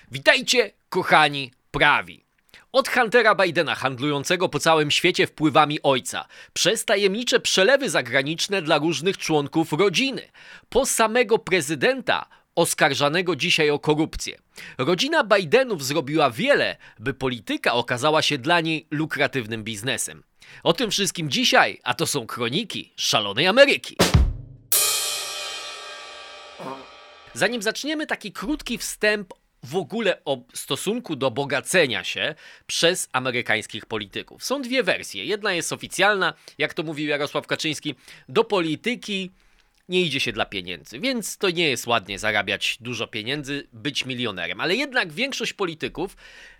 Witajcie, kochani prawi. Od Huntera Bidena, handlującego po całym świecie wpływami ojca, przez tajemnicze przelewy zagraniczne dla różnych członków rodziny, po samego prezydenta oskarżanego dzisiaj o korupcję. Rodzina Bidenów zrobiła wiele, by polityka okazała się dla niej lukratywnym biznesem. O tym wszystkim dzisiaj, a to są kroniki szalonej Ameryki. Zanim zaczniemy, taki krótki wstęp w ogóle o stosunku do bogacenia się przez amerykańskich polityków. Są dwie wersje. Jedna jest oficjalna, jak to mówił Jarosław Kaczyński, do polityki nie idzie się dla pieniędzy, więc to nie jest ładnie zarabiać dużo pieniędzy, być milionerem. Ale jednak większość polityków,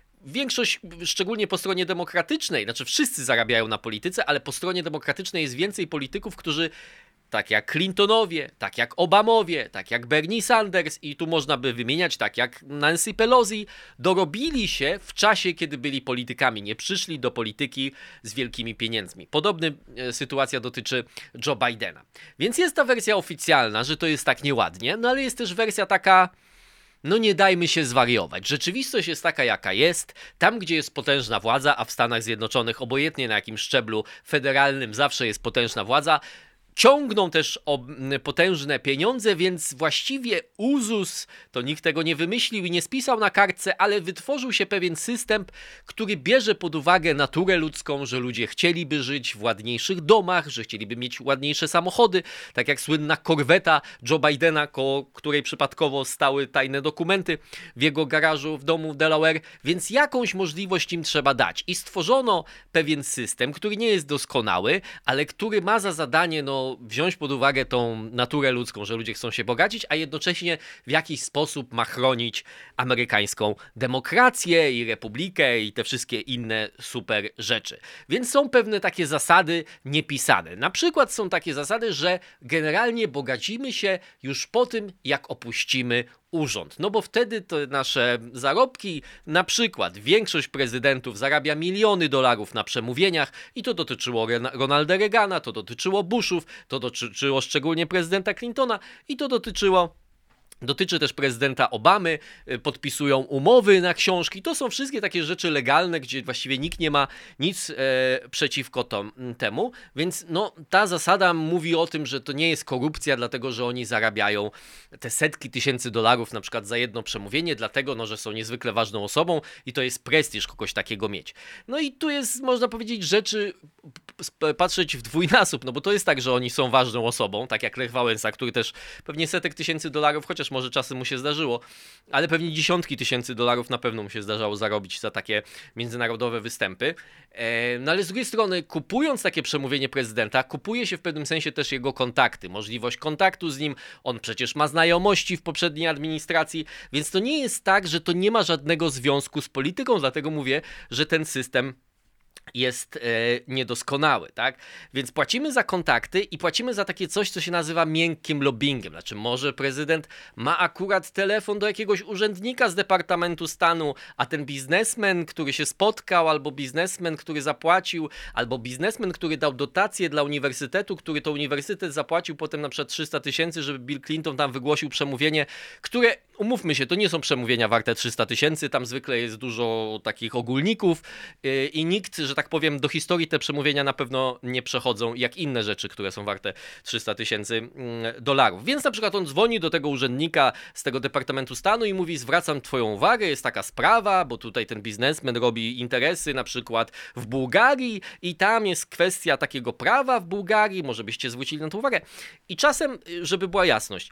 szczególnie po stronie demokratycznej, znaczy wszyscy zarabiają na polityce, ale po stronie demokratycznej jest więcej polityków, którzy tak jak Clintonowie, tak jak Obamowie, tak jak Bernie Sanders i tu można by wymieniać, tak jak Nancy Pelosi, dorobili się w czasie, kiedy byli politykami, nie przyszli do polityki z wielkimi pieniędzmi. Podobna sytuacja dotyczy Joe Bidena. Więc jest ta wersja oficjalna, że to jest tak nieładnie, no ale jest też wersja taka, no nie dajmy się zwariować. Rzeczywistość jest taka, jaka jest. Tam, gdzie jest potężna władza, a w Stanach Zjednoczonych, obojętnie na jakim szczeblu federalnym, zawsze jest potężna władza, ciągną też o potężne pieniądze, więc właściwie uzus, to nikt tego nie wymyślił i nie spisał na kartce, ale wytworzył się pewien system, który bierze pod uwagę naturę ludzką, że ludzie chcieliby żyć w ładniejszych domach, że chcieliby mieć ładniejsze samochody, tak jak słynna korweta Joe Bidena, koło której przypadkowo stały tajne dokumenty w jego garażu w domu w Delaware, więc jakąś możliwość im trzeba dać. I stworzono pewien system, który nie jest doskonały, ale który ma za zadanie, wziąć pod uwagę tą naturę ludzką, że ludzie chcą się bogacić, a jednocześnie w jakiś sposób ma chronić amerykańską demokrację i republikę i te wszystkie inne super rzeczy. Więc są pewne takie zasady niepisane. Na przykład są takie zasady, że generalnie bogacimy się już po tym, jak opuścimy urząd. No bo wtedy to nasze zarobki, na przykład większość prezydentów zarabia miliony dolarów na przemówieniach i to dotyczyło Ronalda Reagana, to dotyczyło Bushów, to dotyczyło szczególnie prezydenta Clintona i to dotyczy też prezydenta Obamy, podpisują umowy na książki. To są wszystkie takie rzeczy legalne, gdzie właściwie nikt nie ma nic przeciwko temu, więc ta zasada mówi o tym, że to nie jest korupcja, dlatego że oni zarabiają te setki tysięcy dolarów na przykład za jedno przemówienie, dlatego że są niezwykle ważną osobą i to jest prestiż kogoś takiego mieć. No i tu jest, można powiedzieć, rzeczy patrzeć w dwójnasób, bo to jest tak, że oni są ważną osobą, tak jak Lech Wałęsa, który też pewnie setek tysięcy dolarów, chociaż może czasem mu się zdarzyło, ale pewnie dziesiątki tysięcy dolarów na pewno mu się zdarzało zarobić za takie międzynarodowe występy. No ale z drugiej strony, kupując takie przemówienie prezydenta, kupuje się w pewnym sensie też jego kontakty, możliwość kontaktu z nim, on przecież ma znajomości w poprzedniej administracji, więc to nie jest tak, że to nie ma żadnego związku z polityką, dlatego mówię, że ten system jest niedoskonały, tak? Więc płacimy za kontakty i płacimy za takie coś, co się nazywa miękkim lobbyingiem. Znaczy może prezydent ma akurat telefon do jakiegoś urzędnika z Departamentu Stanu, a ten biznesmen, który się spotkał, albo biznesmen, który zapłacił, albo biznesmen, który dał dotację dla uniwersytetu, który to uniwersytet zapłacił potem na przykład 300 tysięcy, żeby Bill Clinton tam wygłosił przemówienie, które, umówmy się, to nie są przemówienia warte 300 tysięcy, tam zwykle jest dużo takich ogólników i nikt, że tak powiem, do historii te przemówienia na pewno nie przechodzą jak inne rzeczy, które są warte 300 tysięcy dolarów. Więc na przykład on dzwoni do tego urzędnika z tego Departamentu Stanu i mówi: zwracam twoją uwagę, jest taka sprawa, bo tutaj ten biznesmen robi interesy na przykład w Bułgarii i tam jest kwestia takiego prawa w Bułgarii, może byście zwrócili na to uwagę. I czasem, żeby była jasność,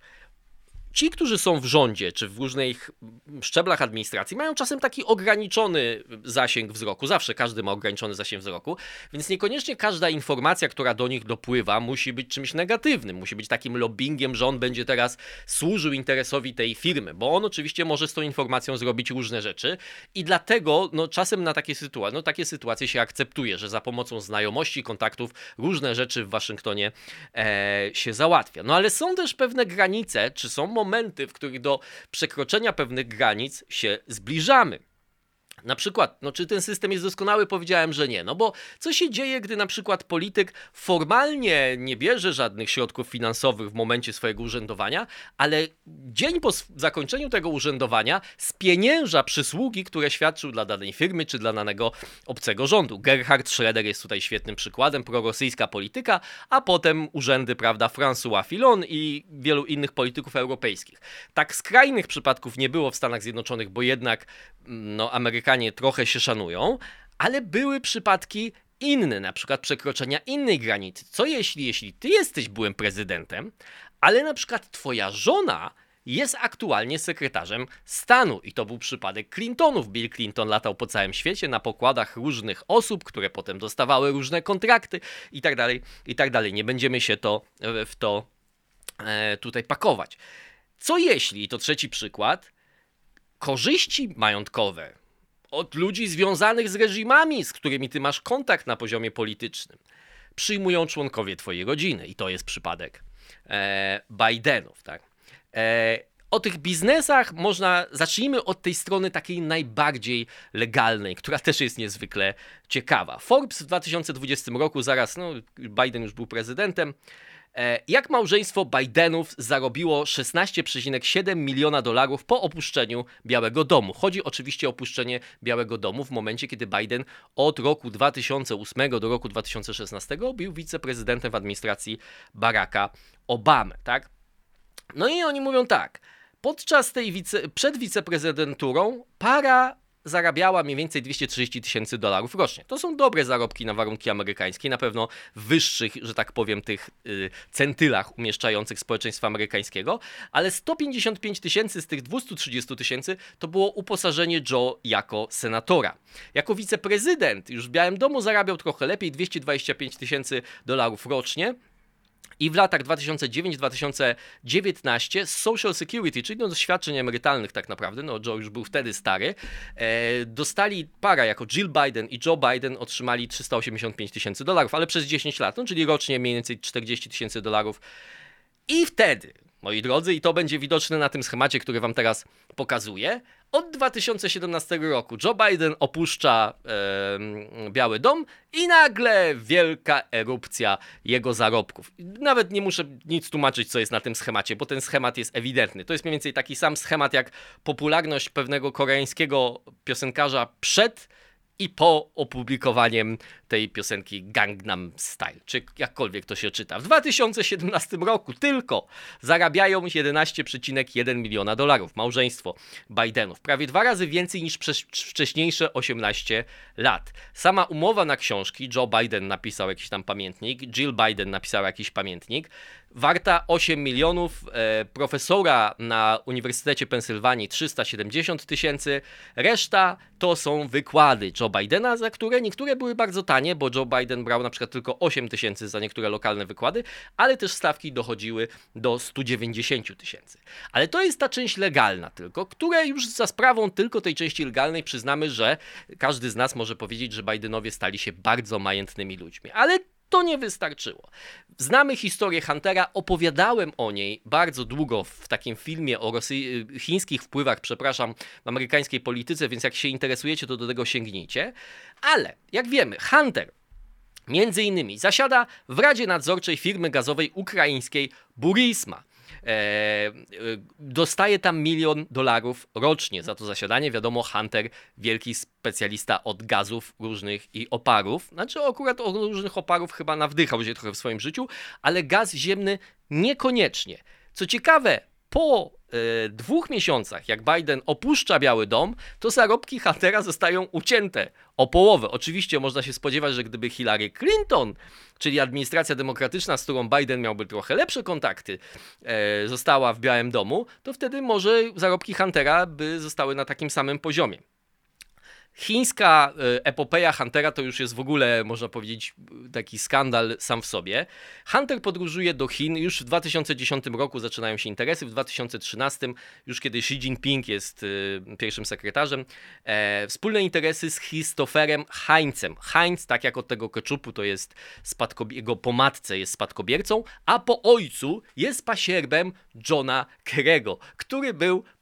ci, którzy są w rządzie, czy w różnych szczeblach administracji, mają czasem taki ograniczony zasięg wzroku. Zawsze każdy ma ograniczony zasięg wzroku, więc niekoniecznie każda informacja, która do nich dopływa, musi być czymś negatywnym. Musi być takim lobbyingiem, że on będzie teraz służył interesowi tej firmy, bo on oczywiście może z tą informacją zrobić różne rzeczy i dlatego czasem na takie sytuacje się akceptuje, że za pomocą znajomości, kontaktów różne rzeczy w Waszyngtonie się załatwia. No ale są też pewne granice, czy są momenty, w których do przekroczenia pewnych granic się zbliżamy. Na przykład, no czy ten system jest doskonały? Powiedziałem, że nie. No bo co się dzieje, gdy na przykład polityk formalnie nie bierze żadnych środków finansowych w momencie swojego urzędowania, ale dzień po zakończeniu tego urzędowania spienięża przysługi, które świadczył dla danej firmy czy dla danego obcego rządu. Gerhard Schröder jest tutaj świetnym przykładem, prorosyjska polityka, a potem urzędy, prawda, François Fillon i wielu innych polityków europejskich. Tak skrajnych przypadków nie było w Stanach Zjednoczonych, bo jednak no, Amerykanie trochę się szanują, ale były przypadki inne, na przykład przekroczenia innej granicy. Co jeśli ty jesteś byłym prezydentem, ale na przykład twoja żona jest aktualnie sekretarzem stanu i to był przypadek Clintonów. Bill Clinton latał po całym świecie na pokładach różnych osób, które potem dostawały różne kontrakty i tak dalej. Nie będziemy się w to tutaj pakować. Co jeśli, i to trzeci przykład, korzyści majątkowe od ludzi związanych z reżimami, z którymi ty masz kontakt na poziomie politycznym, przyjmują członkowie twojej rodziny. I to jest przypadek Bidenów. Tak? O tych biznesach zacznijmy od tej strony takiej najbardziej legalnej, która też jest niezwykle ciekawa. Forbes w 2020 roku, Biden już był prezydentem, jak małżeństwo Bidenów zarobiło $16,7 miliona po opuszczeniu Białego Domu. Chodzi oczywiście o opuszczenie Białego Domu w momencie, kiedy Biden od roku 2008 do roku 2016 był wiceprezydentem w administracji Baracka Obamy. Tak? No i oni mówią tak, podczas przed wiceprezydenturą para zarabiała mniej więcej $230,000 rocznie. To są dobre zarobki na warunki amerykańskie, na pewno wyższych, że tak powiem, tych centylach umieszczających społeczeństwa amerykańskiego, ale 155,000 z tych 230,000 to było uposażenie Joe jako senatora. Jako wiceprezydent już w Białym Domu zarabiał trochę lepiej, $225,000 rocznie. I w latach 2009-2019 z Social Security, czyli do świadczeń emerytalnych tak naprawdę, no Joe już był wtedy stary, dostali para jako Jill Biden i Joe Biden otrzymali $385,000, ale przez 10 lat, no, czyli rocznie mniej więcej $40,000. I wtedy, moi drodzy, i to będzie widoczne na tym schemacie, który wam teraz pokazuję, od 2017 roku Joe Biden opuszcza Biały Dom i nagle wielka erupcja jego zarobków. Nawet nie muszę nic tłumaczyć, co jest na tym schemacie, bo ten schemat jest ewidentny. To jest mniej więcej taki sam schemat jak popularność pewnego koreańskiego piosenkarza przed i po opublikowaniem tej piosenki Gangnam Style, czy jakkolwiek to się czyta. W 2017 roku tylko zarabiają $11,1 miliona. Małżeństwo Bidenów. Prawie 2 razy więcej niż przez wcześniejsze 18 lat. Sama umowa na książki, Joe Biden napisał jakiś tam pamiętnik, Jill Biden napisała jakiś pamiętnik, warta 8 milionów, profesora na Uniwersytecie Pensylwanii $370,000, reszta to są wykłady Joe Bidena, za które niektóre były bardzo tanie, bo Joe Biden brał na przykład tylko 8,000 za niektóre lokalne wykłady, ale też stawki dochodziły do 190,000. Ale to jest ta część legalna tylko, która już za sprawą tylko tej części legalnej przyznamy, że każdy z nas może powiedzieć, że Bidenowie stali się bardzo majętnymi ludźmi. Ale to nie wystarczyło. Znamy historię Huntera, opowiadałem o niej bardzo długo w takim filmie o chińskich wpływach, w amerykańskiej polityce, więc jak się interesujecie, to do tego sięgnijcie. Ale jak wiemy, Hunter między innymi zasiada w Radzie Nadzorczej firmy gazowej ukraińskiej Burisma. Dostaje tam $1 milion rocznie za to zasiadanie. Wiadomo, Hunter, wielki specjalista od gazów różnych i oparów. Znaczy akurat o różnych oparów chyba nawdychał się trochę w swoim życiu, ale gaz ziemny niekoniecznie. Co ciekawe, po 2 miesiącach, jak Biden opuszcza Biały Dom, to zarobki Huntera zostają ucięte o połowę. Oczywiście można się spodziewać, że gdyby Hillary Clinton, czyli administracja demokratyczna, z którą Biden miałby trochę lepsze kontakty, została w Białym Domu, to wtedy może zarobki Huntera by zostały na takim samym poziomie. Chińska epopeja Huntera to już jest w ogóle, można powiedzieć, taki skandal sam w sobie. Hunter podróżuje do Chin, już w 2010 roku zaczynają się interesy, w 2013, już kiedy Xi Jinping jest pierwszym sekretarzem, wspólne interesy z Christopherem Heinzem. Heinz, tak jak od tego keczupu, to jest jego po matce jest spadkobiercą, a po ojcu jest pasierbem Johna Kerry'ego, który był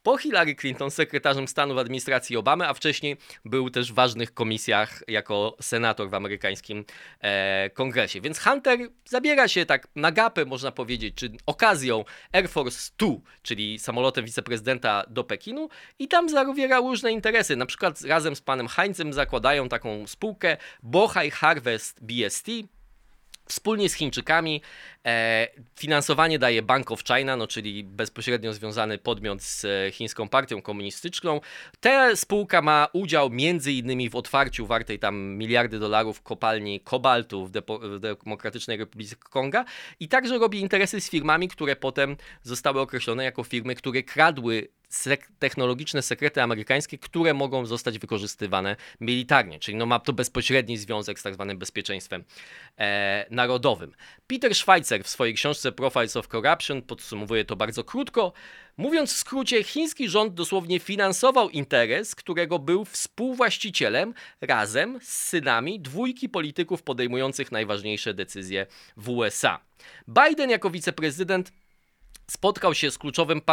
po Hillary Clinton sekretarzem stanu w administracji Obamy, a wcześniej był też w ważnych komisjach jako senator w amerykańskim kongresie. Więc Hunter zabiera się tak na gapę, można powiedzieć, czy okazją Air Force Two, czyli samolotem wiceprezydenta do Pekinu i tam zawiera różne interesy. Na przykład razem z panem Heinzem zakładają taką spółkę Bohai Harvest BST, wspólnie z Chińczykami. Finansowanie daje Bank of China, no czyli bezpośrednio związany podmiot z chińską partią komunistyczną. Ta spółka ma udział między innymi w otwarciu wartej tam miliardy dolarów kopalni kobaltu w Demokratycznej Republice Konga i także robi interesy z firmami, które potem zostały określone jako firmy, które kradły technologiczne sekrety amerykańskie, które mogą zostać wykorzystywane militarnie, czyli no ma to bezpośredni związek z tak zwanym bezpieczeństwem narodowym. Peter Schweitzer w swojej książce Profiles of Corruption podsumowuje to bardzo krótko. Mówiąc w skrócie, chiński rząd dosłownie finansował interes, którego był współwłaścicielem razem z synami dwójki polityków podejmujących najważniejsze decyzje w USA. Biden jako wiceprezydent spotkał się z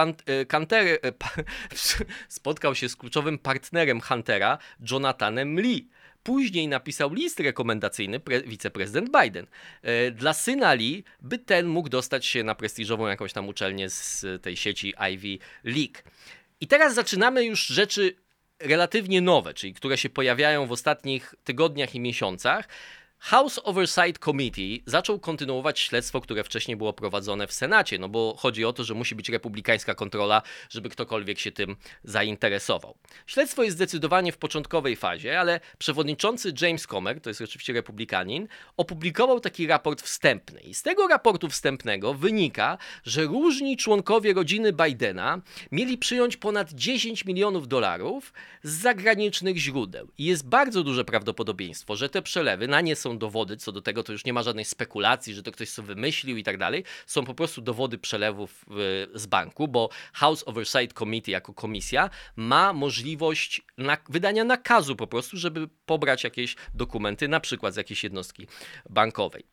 kluczowym partnerem Huntera, Jonathanem Lee. Później napisał list rekomendacyjny wiceprezydent Biden dla syna Lee, by ten mógł dostać się na prestiżową jakąś tam uczelnię z tej sieci Ivy League. I teraz zaczynamy już rzeczy relatywnie nowe, czyli które się pojawiają w ostatnich tygodniach i miesiącach. House Oversight Committee zaczął kontynuować śledztwo, które wcześniej było prowadzone w Senacie, no bo chodzi o to, że musi być republikańska kontrola, żeby ktokolwiek się tym zainteresował. Śledztwo jest zdecydowanie w początkowej fazie, ale przewodniczący James Comer, to jest oczywiście republikanin, opublikował taki raport wstępny. I z tego raportu wstępnego wynika, że różni członkowie rodziny Bidena mieli przyjąć ponad $10 milionów z zagranicznych źródeł. I jest bardzo duże prawdopodobieństwo, że te przelewy, na nie są dowody, co do tego to już nie ma żadnej spekulacji, że to ktoś sobie wymyślił i tak dalej. Są po prostu dowody przelewów z banku, bo House Oversight Committee jako komisja ma możliwość wydania nakazu po prostu, żeby pobrać jakieś dokumenty, na przykład z jakiejś jednostki bankowej.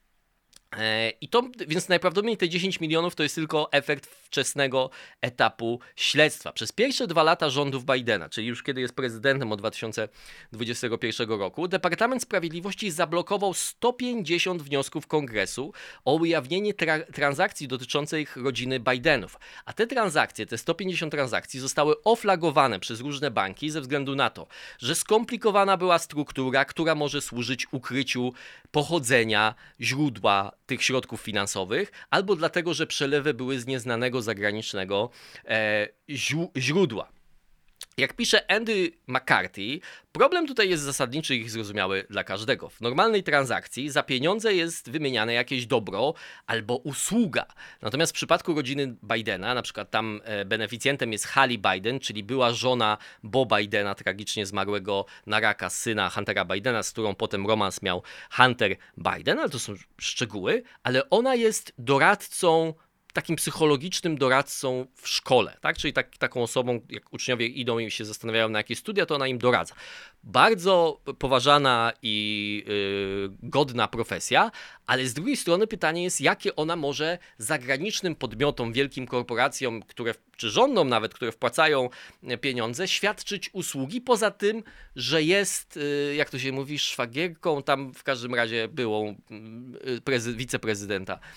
Więc najprawdopodobniej te 10 milionów to jest tylko efekt wczesnego etapu śledztwa. Przez pierwsze 2 lata rządów Bidena, czyli już kiedy jest prezydentem od 2021 roku, Departament Sprawiedliwości zablokował 150 wniosków Kongresu o ujawnienie transakcji dotyczących rodziny Bidenów. A te transakcje, te 150 transakcji zostały oflagowane przez różne banki ze względu na to, że skomplikowana była struktura, która może służyć ukryciu pochodzenia, źródła tych środków finansowych, albo dlatego, że przelewy były z nieznanego zagranicznego źródła. Jak pisze Andy McCarthy, problem tutaj jest zasadniczy i zrozumiały dla każdego. W normalnej transakcji za pieniądze jest wymieniane jakieś dobro albo usługa. Natomiast w przypadku rodziny Bidena, na przykład tam beneficjentem jest Hallie Biden, czyli była żona Bo Bidena, tragicznie zmarłego na raka syna Huntera Bidena, z którą potem romans miał Hunter Biden, ale to są szczegóły, ale ona jest doradcą, takim psychologicznym doradcą w szkole, tak? Czyli taką osobą, jak uczniowie idą i się zastanawiają na jakieś studia, to ona im doradza. Bardzo poważana i godna profesja, ale z drugiej strony pytanie jest, jakie ona może zagranicznym podmiotom, wielkim korporacjom, czy rządom nawet, które wpłacają pieniądze, świadczyć usługi, poza tym, że jest, jak to się mówi, szwagierką, tam w każdym razie byłą wiceprezydenta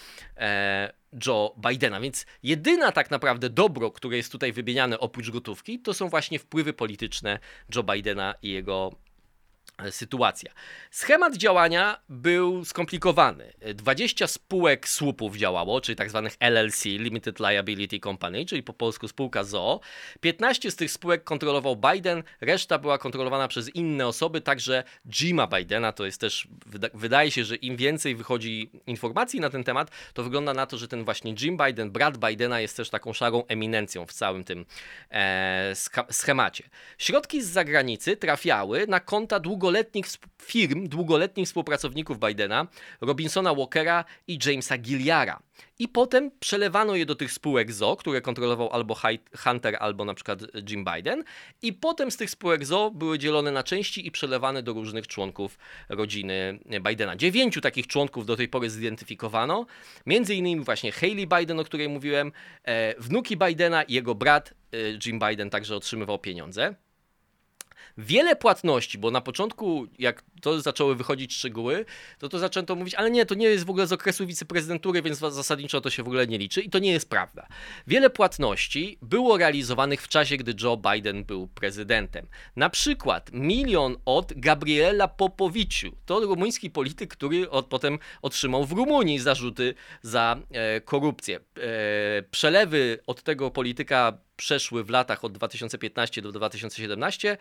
Joe Bidena. Więc jedyna tak naprawdę dobro, które jest tutaj wymieniane oprócz gotówki, to są właśnie wpływy polityczne Joe Bidena i jego sytuacja. Schemat działania był skomplikowany. 20 spółek słupów działało, czyli tak zwanych LLC, Limited Liability Company, czyli po polsku spółka z o.o. 15 z tych spółek kontrolował Biden, reszta była kontrolowana przez inne osoby, także Jima Bidena. To jest też, wydaje się, że im więcej wychodzi informacji na ten temat, to wygląda na to, że ten właśnie Jim Biden, brat Bidena, jest też taką szarą eminencją w całym tym schemacie. Środki z zagranicy trafiały na konta długoletnich współpracowników Bidena, Robinsona Walkera i Jamesa Gilliara. I potem przelewano je do tych spółek ZO, które kontrolował albo Hunter, albo na przykład Jim Biden. I potem z tych spółek ZO były dzielone na części i przelewane do różnych członków rodziny Bidena. 9 takich członków do tej pory zidentyfikowano. Między innymi właśnie Hallie Biden, o której mówiłem, wnuki Bidena i jego brat Jim Biden także otrzymywał pieniądze. Wiele płatności, bo na początku, jak to zaczęły wychodzić szczegóły, to zaczęto mówić, ale nie, to nie jest w ogóle z okresu wiceprezydentury, więc zasadniczo to się w ogóle nie liczy i to nie jest prawda. Wiele płatności było realizowanych w czasie, gdy Joe Biden był prezydentem. Na przykład 1 milion od Gabriela Popowiciu. To rumuński polityk, który potem otrzymał w Rumunii zarzuty za korupcję. Przelewy od tego polityka przeszły w latach od 2015 do 2017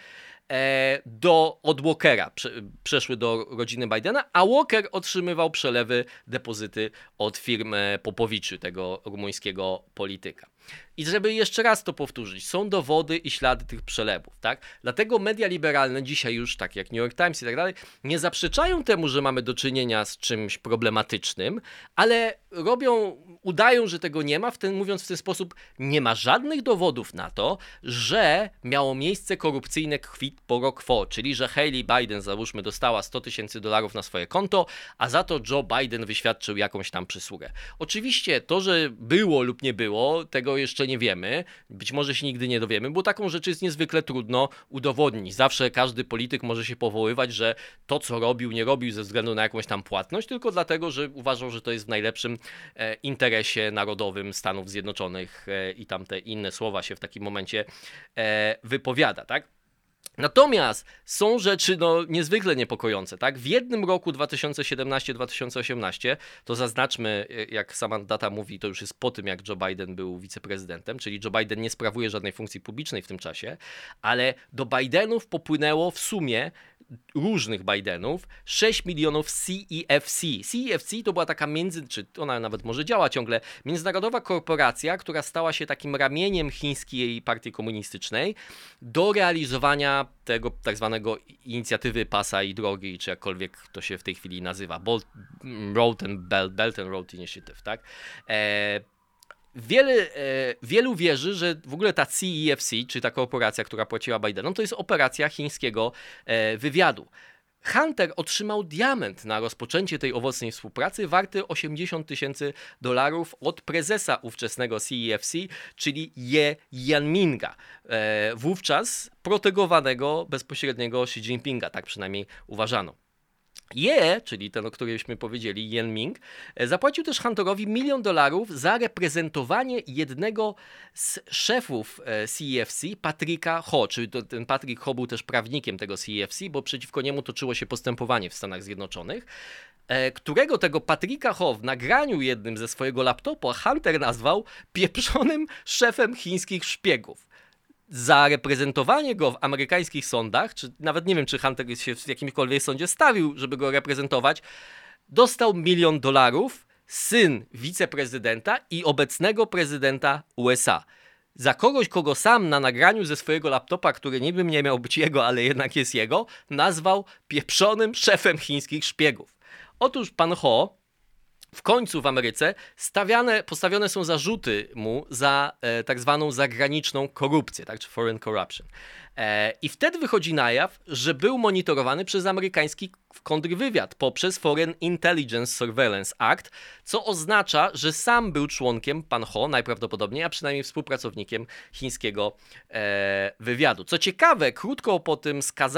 od Walkera, przeszły do rodziny Bidena, a Walker otrzymywał przelewy, depozyty od firmy Popowiczu, tego rumuńskiego polityka. I żeby jeszcze raz to powtórzyć, są dowody i ślady tych przelewów, tak? Dlatego media liberalne dzisiaj już, tak jak New York Times i tak dalej, nie zaprzeczają temu, że mamy do czynienia z czymś problematycznym, ale udają, że tego nie ma, mówiąc w ten sposób, nie ma żadnych dowodów na to, że miało miejsce korupcyjne quid pro quo, czyli że Hailey Biden, załóżmy, dostała $100,000 na swoje konto, a za to Joe Biden wyświadczył jakąś tam przysługę. Oczywiście to, że było lub nie było, tego jeszcze nie wiemy, być może się nigdy nie dowiemy, bo taką rzecz jest niezwykle trudno udowodnić. Zawsze każdy polityk może się powoływać, że to, co robił, nie robił ze względu na jakąś tam płatność, tylko dlatego, że uważał, że to jest w najlepszym interesie narodowym Stanów Zjednoczonych i tamte inne słowa się w takim momencie wypowiada, tak? Natomiast są rzeczy niezwykle niepokojące, tak? W jednym roku 2017-2018, to zaznaczmy, jak sama data mówi, to już jest po tym, jak Joe Biden był wiceprezydentem, czyli Joe Biden nie sprawuje żadnej funkcji publicznej w tym czasie, ale do Bidenów popłynęło w sumie różnych Bidenów 6 milionów CEFC. CEFC to była taka czy ona nawet może działa ciągle, międzynarodowa korporacja, która stała się takim ramieniem chińskiej partii komunistycznej do realizowania tego tak zwanego inicjatywy pasa i drogi, czy jakkolwiek to się w tej chwili nazywa, Belt and Road Initiative, tak? Wielu wierzy, że w ogóle ta CEFC, czy ta korporacja, która płaciła Bidenom, to jest operacja chińskiego wywiadu. Hunter otrzymał diament na rozpoczęcie tej owocnej współpracy warty $80,000 od prezesa ówczesnego CEFC, czyli Ye Jianminga, wówczas protegowanego bezpośredniego Xi Jinpinga, tak przynajmniej uważano. Czyli ten, o którymśmy powiedzieli, Jianming, zapłacił też Hunterowi $1 milion za reprezentowanie jednego z szefów CEFC, Patricka Ho, czyli ten Patrick Ho był też prawnikiem tego CEFC, bo przeciwko niemu toczyło się postępowanie w Stanach Zjednoczonych, którego tego Patricka Ho w nagraniu jednym ze swojego laptopa Hunter nazwał pieprzonym szefem chińskich szpiegów. Za reprezentowanie go w amerykańskich sądach, czy nawet nie wiem, czy Hunter się w jakimkolwiek sądzie stawił, żeby go reprezentować, dostał $1 milion, syn wiceprezydenta i obecnego prezydenta USA. Za kogoś, kogo sam na nagraniu ze swojego laptopa, który niby nie miał być jego, ale jednak jest jego, nazwał pieprzonym szefem chińskich szpiegów. Otóż pan Ho w końcu w Ameryce postawione są zarzuty mu za tak zwaną zagraniczną korupcję, tak, czy foreign corruption. I wtedy wychodzi na jaw, że był monitorowany przez amerykański kontrwywiad poprzez Foreign Intelligence Surveillance Act, co oznacza, że sam był członkiem, pan Ho najprawdopodobniej, a przynajmniej współpracownikiem chińskiego wywiadu. Co ciekawe, krótko po tym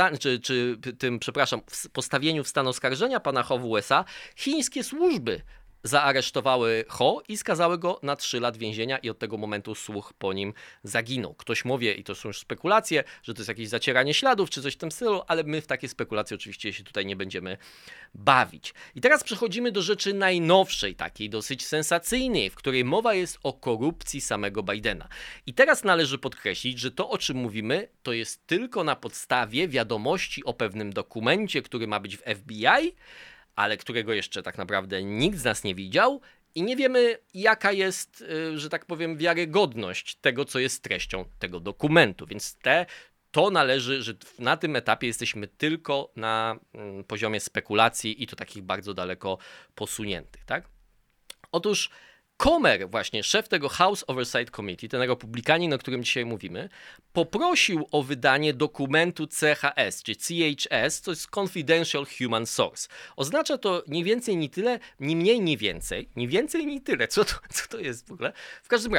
postawieniu w stan oskarżenia pana Ho w USA, chińskie służby zaaresztowały Ho i skazały go na 3 lat więzienia i od tego momentu słuch po nim zaginął. Ktoś mówi, i to są już spekulacje, że to jest jakieś zacieranie śladów czy coś w tym stylu, ale my w takie spekulacje oczywiście się tutaj nie będziemy bawić. I teraz przechodzimy do rzeczy najnowszej, takiej dosyć sensacyjnej, w której mowa jest o korupcji samego Bidena. I teraz należy podkreślić, że to, o czym mówimy, to jest tylko na podstawie wiadomości o pewnym dokumencie, który ma być w FBI, ale którego jeszcze tak naprawdę nikt z nas nie widział i nie wiemy, jaka jest, że tak powiem, wiarygodność tego, co jest treścią tego dokumentu. Więc to należy, że na tym etapie jesteśmy tylko na poziomie spekulacji i to takich bardzo daleko posuniętych, tak? Otóż Comer, właśnie szef tego House Oversight Committee, ten republikanin, o którym dzisiaj mówimy, poprosił o wydanie dokumentu CHS, czy CHS, to jest Confidential Human Source. Oznacza to nie więcej, ni tyle, ni mniej, ni więcej. Ni więcej, ni tyle. Co to jest w ogóle? W każdym razie,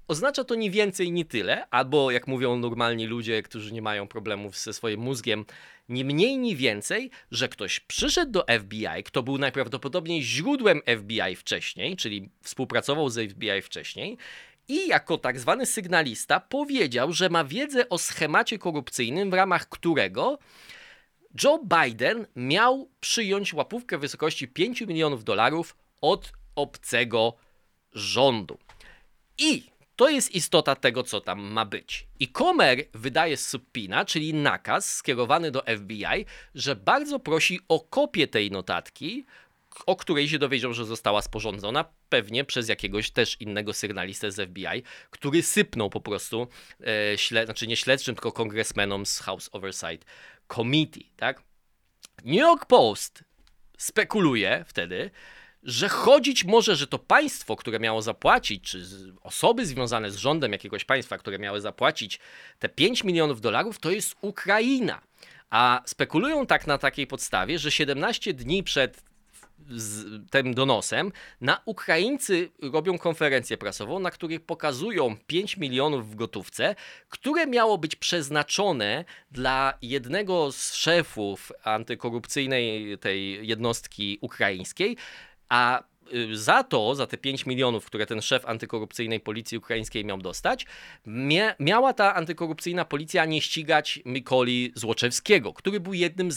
oznacza to ni więcej, ni tyle, albo jak mówią normalni ludzie, którzy nie mają problemów ze swoim mózgiem, ni mniej, ni więcej, że ktoś przyszedł do FBI, kto był najprawdopodobniej źródłem FBI wcześniej, czyli współpracował z FBI wcześniej, i jako tak zwany sygnalista powiedział, że ma wiedzę o schemacie korupcyjnym, w ramach którego Joe Biden miał przyjąć łapówkę w wysokości $5 milionów od obcego rządu. I to jest istota tego, co tam ma być. I Comer wydaje subpoena, czyli nakaz skierowany do FBI, że bardzo prosi o kopię tej notatki, o której się dowiedział, że została sporządzona pewnie przez jakiegoś też innego sygnalistę z FBI, który sypnął po prostu, znaczy nie śledczym, tylko kongresmenom z House Oversight Committee. Tak? New York Post spekuluje wtedy, że chodzić może, że to państwo, które miało zapłacić, czy osoby związane z rządem jakiegoś państwa, które miały zapłacić te $5 milionów, to jest Ukraina. A spekulują tak na takiej podstawie, że 17 dni przed tym donosem Ukraińcy robią konferencję prasową, na której pokazują 5 milionów w gotówce, które miało być przeznaczone dla jednego z szefów antykorupcyjnej tej jednostki ukraińskiej, a za te 5 milionów, które ten szef antykorupcyjnej policji ukraińskiej miał dostać, miała ta antykorupcyjna policja nie ścigać Mykoli Złoczewskiego, który był jednym z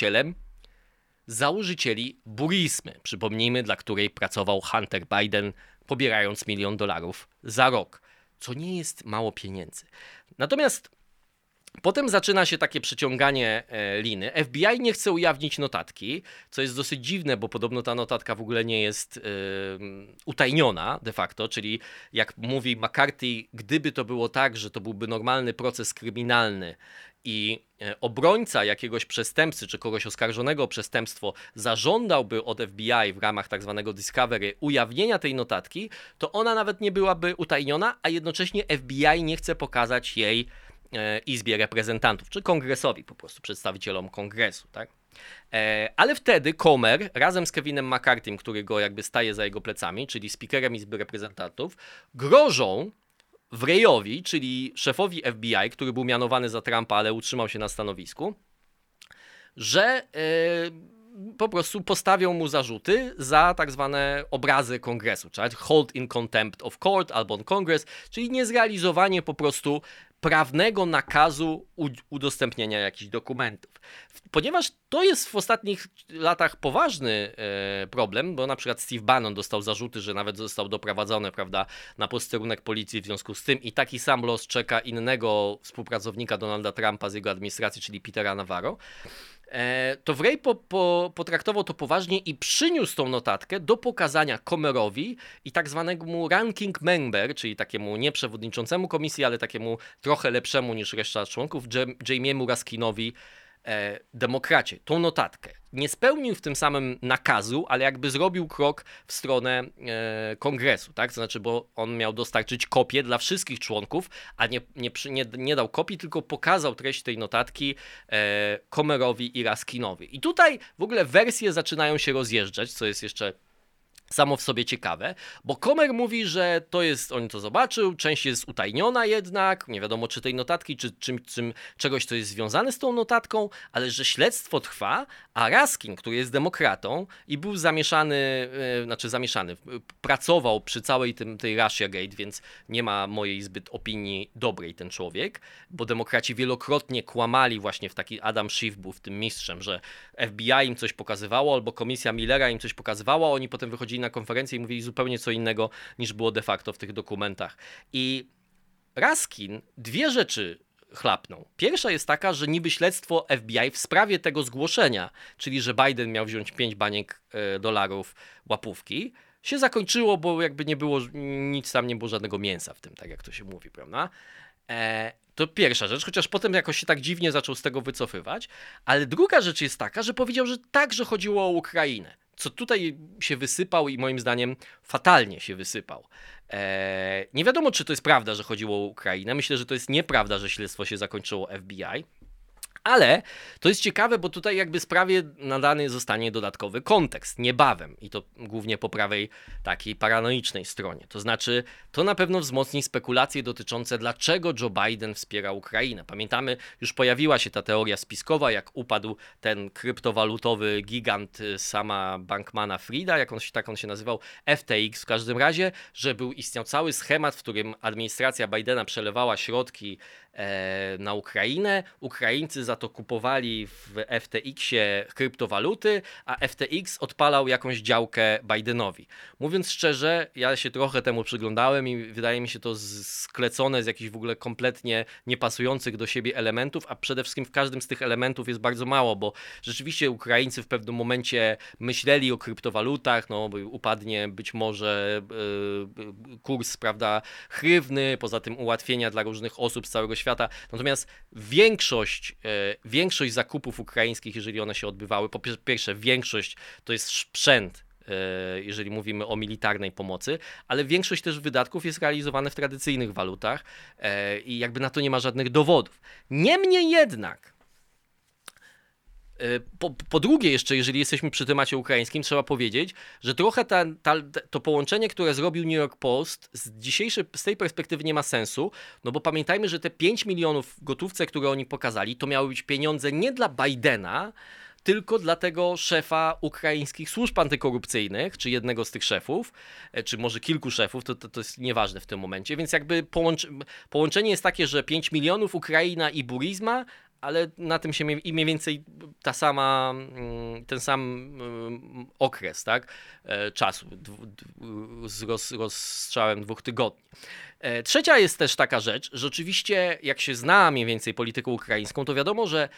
założycieli Burismy, przypomnijmy, dla której pracował Hunter Biden, pobierając $1 milion za rok, co nie jest mało pieniędzy. Natomiast potem zaczyna się takie przeciąganie liny. FBI nie chce ujawnić notatki, co jest dosyć dziwne, bo podobno ta notatka w ogóle nie jest utajniona de facto, czyli jak mówi McCarthy, gdyby to było tak, że to byłby normalny proces kryminalny i obrońca jakiegoś przestępcy czy kogoś oskarżonego o przestępstwo zażądałby od FBI w ramach tak zwanego discovery ujawnienia tej notatki, to ona nawet nie byłaby utajniona, a jednocześnie FBI nie chce pokazać jej Izbie Reprezentantów, czy Kongresowi, po prostu przedstawicielom Kongresu, tak? Ale wtedy Comer razem z Kevinem McCarthym, który go jakby staje za jego plecami, czyli speakerem Izby Reprezentantów, grożą Wrayowi, czyli szefowi FBI, który był mianowany za Trumpa, ale utrzymał się na stanowisku, że po prostu postawią mu zarzuty za tak zwane obrazy Kongresu, czyli hold in contempt of court albo on Congress, czyli niezrealizowanie po prostu prawnego nakazu udostępnienia jakichś dokumentów. Ponieważ to jest w ostatnich latach poważny problem, bo na przykład Steve Bannon dostał zarzuty, że nawet został doprowadzony, prawda, na posterunek policji w związku z tym i taki sam los czeka innego współpracownika Donalda Trumpa z jego administracji, czyli Petera Navarro. To Wray potraktował to poważnie i przyniósł tą notatkę do pokazania Comerowi i tak zwanemu ranking member, czyli takiemu nie przewodniczącemu komisji, ale takiemu trochę lepszemu niż reszta członków, Jamie'emu Raskinowi, demokracie, tą notatkę. Nie spełnił w tym samym nakazu, ale jakby zrobił krok w stronę Kongresu, tak? To znaczy, bo on miał dostarczyć kopię dla wszystkich członków, a nie dał kopii, tylko pokazał treść tej notatki Comerowi i Raskinowi. I tutaj w ogóle wersje zaczynają się rozjeżdżać, co jest jeszcze samo w sobie ciekawe, bo Comer mówi, że to jest, on to zobaczył, część jest utajniona jednak, nie wiadomo czy tej notatki, czy czegoś, co jest związane z tą notatką, ale że śledztwo trwa, a Raskin, który jest demokratą i był zamieszany, pracował przy całej tej Russiagate, więc nie ma mojej zbyt opinii dobrej ten człowiek, bo demokraci wielokrotnie kłamali, właśnie w taki Adam Schiff był w tym mistrzem, że FBI im coś pokazywało, albo komisja Millera im coś pokazywała, oni potem wychodzili na konferencję i mówili zupełnie co innego niż było de facto w tych dokumentach. I Raskin dwie rzeczy chlapnął. Pierwsza jest taka, że niby śledztwo FBI w sprawie tego zgłoszenia, czyli że Biden miał wziąć $5 łapówki, się zakończyło, bo jakby nie było nic tam, nie było żadnego mięsa w tym, tak jak to się mówi, prawda? To pierwsza rzecz, chociaż potem jakoś się tak dziwnie zaczął z tego wycofywać, ale druga rzecz jest taka, że powiedział, że także chodziło o Ukrainę. Co tutaj się wysypał i moim zdaniem fatalnie się wysypał. Nie wiadomo, czy to jest prawda, że chodziło o Ukrainę. Myślę, że to jest nieprawda, że śledztwo się zakończyło FBI. Ale to jest ciekawe, bo tutaj jakby sprawie nadany zostanie dodatkowy kontekst niebawem i to głównie po prawej takiej paranoicznej stronie. To znaczy, to na pewno wzmocni spekulacje dotyczące dlaczego Joe Biden wspiera Ukrainę. Pamiętamy, już pojawiła się ta teoria spiskowa, jak upadł ten kryptowalutowy gigant sama Bankmana-Frieda, tak on się nazywał, FTX w każdym razie, że istniał cały schemat, w którym administracja Bidena przelewała środki na Ukrainę, Ukraińcy za to kupowali w FTX-ie kryptowaluty, a FTX odpalał jakąś działkę Bidenowi. Mówiąc szczerze, ja się trochę temu przyglądałem i wydaje mi się to sklecone z jakichś w ogóle kompletnie niepasujących do siebie elementów, a przede wszystkim w każdym z tych elementów jest bardzo mało, bo rzeczywiście Ukraińcy w pewnym momencie myśleli o kryptowalutach, no bo upadnie być może kurs, prawda, hrywny, poza tym ułatwienia dla różnych osób z całego świata. Natomiast większość zakupów ukraińskich, jeżeli one się odbywały, po pierwsze większość to jest sprzęt, jeżeli mówimy o militarnej pomocy, ale większość też wydatków jest realizowane w tradycyjnych walutach i jakby na to nie ma żadnych dowodów. Niemniej jednak po drugie jeszcze, jeżeli jesteśmy przy temacie ukraińskim, trzeba powiedzieć, że trochę to połączenie, które zrobił New York Post z tej perspektywy nie ma sensu, no bo pamiętajmy, że te 5 milionów w gotówce, które oni pokazali, to miały być pieniądze nie dla Bidena, tylko dla tego szefa ukraińskich służb antykorupcyjnych, czy jednego z tych szefów, czy może kilku szefów, to jest nieważne w tym momencie, więc jakby połączenie jest takie, że 5 milionów Ukraina i Burisma, ale na tym się mniej więcej ten sam okres, tak, czasu z rozstrzałem 2 tygodni. Trzecia jest też taka rzecz, że oczywiście jak się zna mniej więcej politykę ukraińską, to wiadomo, że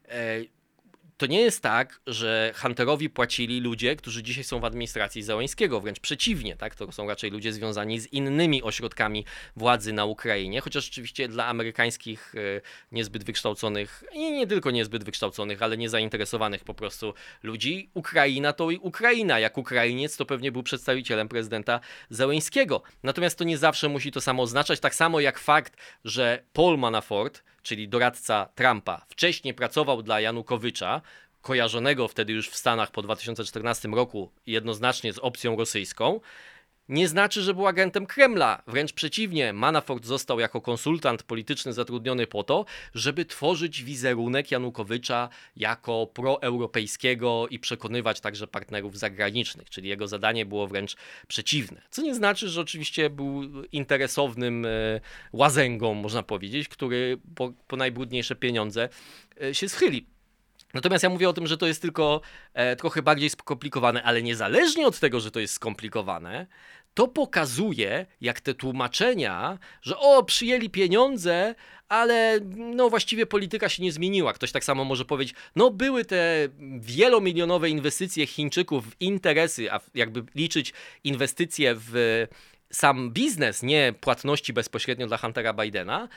to nie jest tak, że Hunterowi płacili ludzie, którzy dzisiaj są w administracji Zełenskiego, wręcz przeciwnie, tak? To są raczej ludzie związani z innymi ośrodkami władzy na Ukrainie, chociaż oczywiście dla amerykańskich niezbyt wykształconych i nie tylko niezbyt wykształconych, ale niezainteresowanych po prostu ludzi, Ukraina to i Ukraina. Jak Ukrainiec to pewnie był przedstawicielem prezydenta Zełenskiego. Natomiast to nie zawsze musi to samo oznaczać, tak samo jak fakt, że Paul Manafort, czyli doradca Trumpa, wcześniej pracował dla Janukowycza, kojarzonego wtedy już w Stanach po 2014 roku jednoznacznie z opcją rosyjską, nie znaczy, że był agentem Kremla. Wręcz przeciwnie, Manafort został jako konsultant polityczny zatrudniony po to, żeby tworzyć wizerunek Janukowycza jako proeuropejskiego i przekonywać także partnerów zagranicznych, czyli jego zadanie było wręcz przeciwne. Co nie znaczy, że oczywiście był interesownym łazęgą, można powiedzieć, który po najbrudniejsze pieniądze się schyli. Natomiast ja mówię o tym, że to jest tylko trochę bardziej skomplikowane, ale niezależnie od tego, że to jest skomplikowane, to pokazuje, jak te tłumaczenia, że przyjęli pieniądze, ale no właściwie polityka się nie zmieniła. Ktoś tak samo może powiedzieć, no były te wielomilionowe inwestycje Chińczyków w interesy, a jakby liczyć inwestycje w sam biznes, nie płatności bezpośrednio dla Huntera Bidena,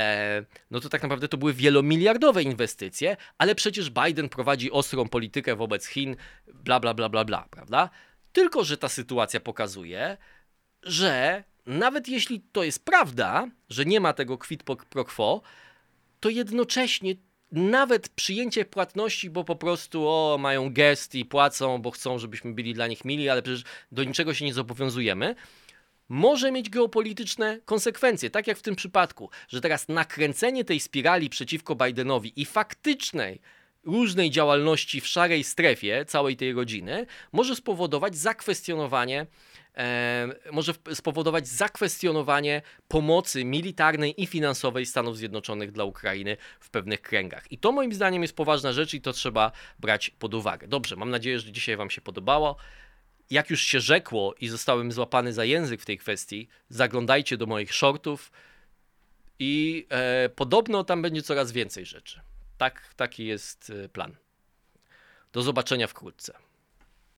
no to tak naprawdę to były wielomiliardowe inwestycje, ale przecież Biden prowadzi ostrą politykę wobec Chin, bla, bla, bla, bla, bla, prawda? Tylko że ta sytuacja pokazuje, że nawet jeśli to jest prawda, że nie ma tego quid pro quo, to jednocześnie nawet przyjęcie płatności, bo po prostu mają gest i płacą, bo chcą, żebyśmy byli dla nich mili, ale przecież do niczego się nie zobowiązujemy, może mieć geopolityczne konsekwencje, tak jak w tym przypadku, że teraz nakręcenie tej spirali przeciwko Bidenowi i faktycznej różnej działalności w szarej strefie całej tej rodziny może spowodować zakwestionowanie pomocy militarnej i finansowej Stanów Zjednoczonych dla Ukrainy w pewnych kręgach. I to moim zdaniem jest poważna rzecz i to trzeba brać pod uwagę. Dobrze, mam nadzieję, że dzisiaj Wam się podobało. Jak już się rzekło i zostałem złapany za język w tej kwestii, zaglądajcie do moich shortów i podobno tam będzie coraz więcej rzeczy. Taki jest plan. Do zobaczenia wkrótce.